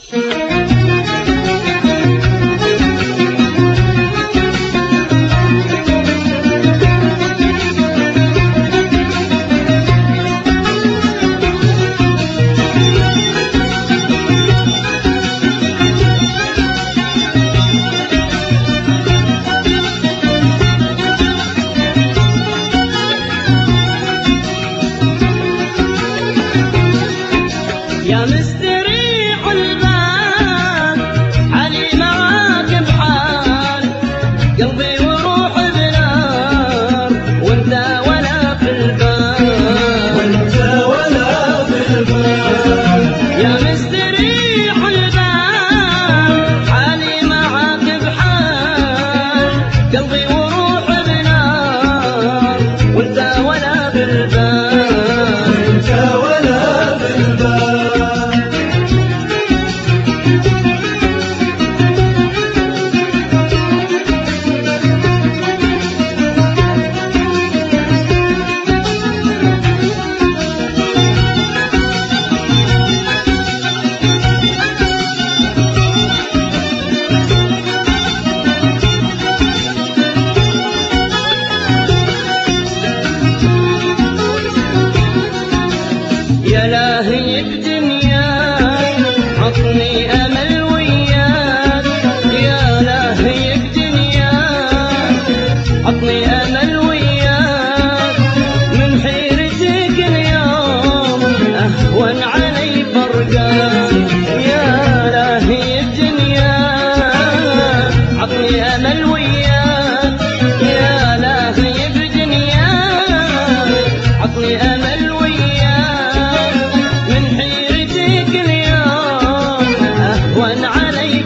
يا مستريح البال حالي معاك بحال قلبي وروح بنار وانت ولا في البال وانت ولا في البال يا مستريح البال حالي معاك بحال قلبي وروح بنار وانت ولا في البال وانت ولا في البال يا لاهي بدنياك عطني امل وياك يا لاهي بدنياك عطني امل وياك من حيرتك اليوم اهون علي فرقاك يا لاهي بدنياك عطني امل وياك يا لاهي بدنياك عطني امل وياك أهون علي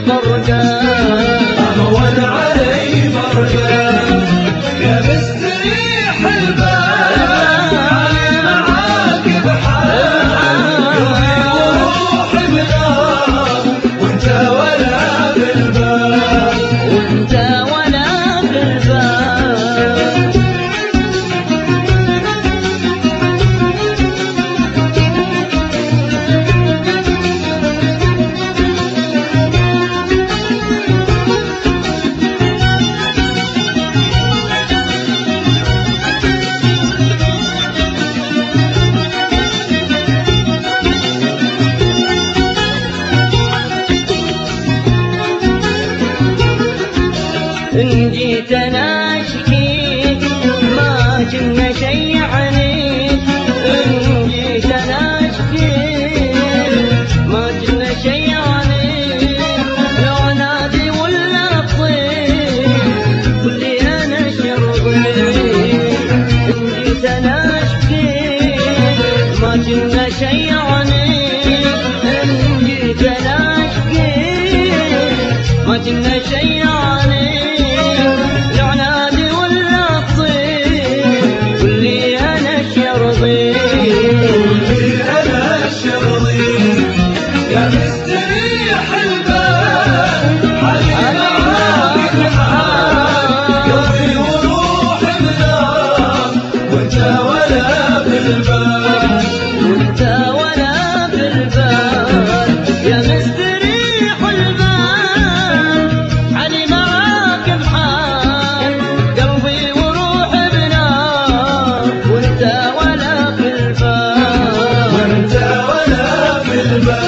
فرقاك يا مستريح البال معاك بحال وروح بنار وانت ولا بالبال وانت ولا بالبال إن جيت أنا أشكيك ما كنا شي عنيك إن جيت أنا أشكيك ما كنا شي عنيك لو نادي ولا أطيك كلي أنا شربيك إن جيت أنا أشكيك ما كنا شي عنيك إن جيت أنا أشكيك ما كنا شي عنيك يا مستريح البال حالي معاك بحال قلبي وروح بنار وانت ولا بالبال وانت ولا بالبال يا مستريح البال حالي معاك بحال قلبي وروح بنار وانت ولا بالبال وانت ولا بالبال